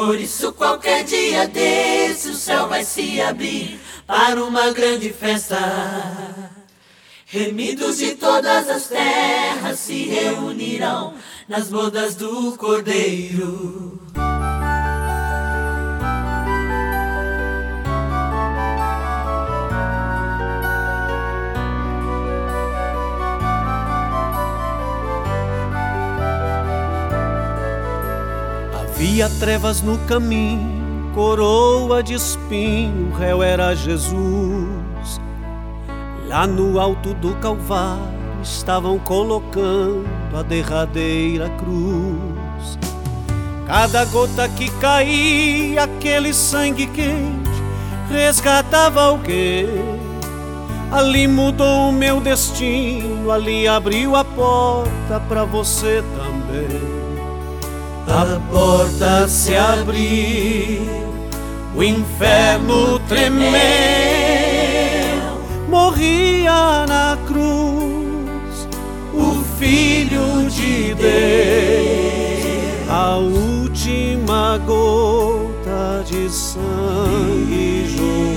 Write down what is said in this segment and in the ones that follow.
Por isso qualquer dia desse o céu vai se abrir para uma grande festa. Remidos de todas as terras se reunirão nas bodas do Cordeiro. Havia trevas no caminho, coroa de espinho, o réu era Jesus. Lá no alto do Calvário estavam colocando a derradeira cruz. Cada gota que caía, aquele sangue quente resgatava alguém. Ali mudou o meu destino, ali abriu a porta para você também. A porta se abriu, o inferno tremeu, morria na cruz o Filho de Deus. A última gota de sangue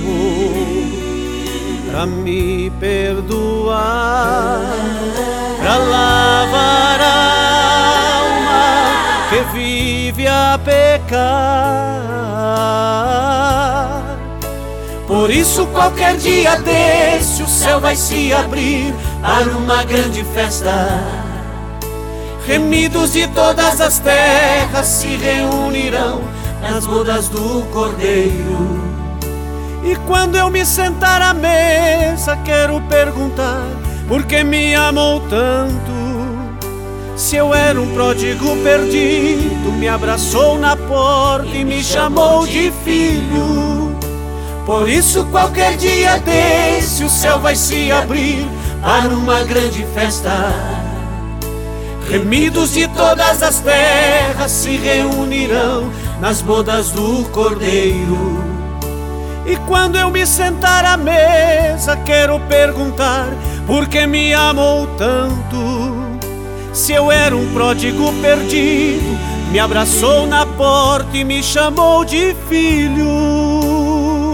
jorrou pra me perdoar, pra lavar a alma que vive a pecar. Por isso qualquer dia desse o céu vai se abrir para uma grande festa. Remidos de todas as terras se reunirão nas bodas do Cordeiro. E quando eu me sentar à mesa, quero perguntar por que me amou tanto. Se eu era um pródigo perdido, me abraçou na porta e me chamou de filho. Por isso qualquer dia desse o céu vai se abrir para uma grande festa. Remidos de todas as terras se reunirão nas bodas do Cordeiro. E quando eu me sentar à mesa, quero perguntar por que me amou tanto. Se eu era um pródigo perdido, me abraçou na porta e me chamou de filho.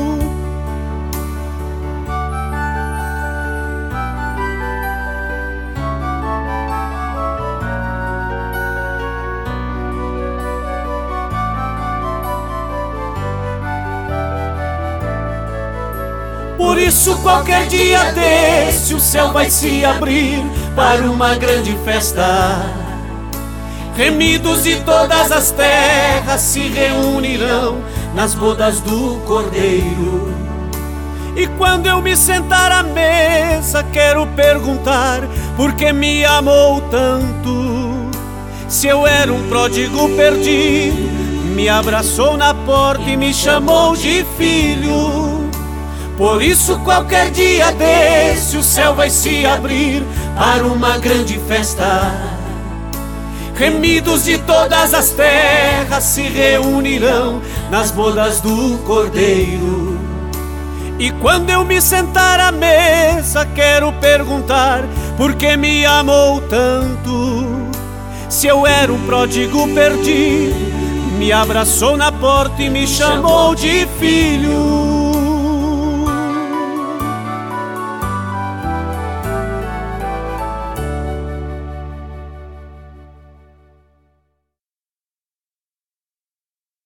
Por isso qualquer dia desse o céu vai se abrir para uma grande festa. Remidos de todas as terras se reunirão nas bodas do Cordeiro. E quando eu me sentar à mesa, quero perguntar por que me amou tanto. Se eu era um pródigo perdido, me abraçou na porta e me chamou de filho. Por isso qualquer dia desse o céu vai se abrir para uma grande festa. Remidos de todas as terras se reunirão nas bodas do Cordeiro. E quando eu me sentar à mesa, quero perguntar por que me amou tanto. Se eu era um pródigo perdido, me abraçou na porta e me chamou de filho.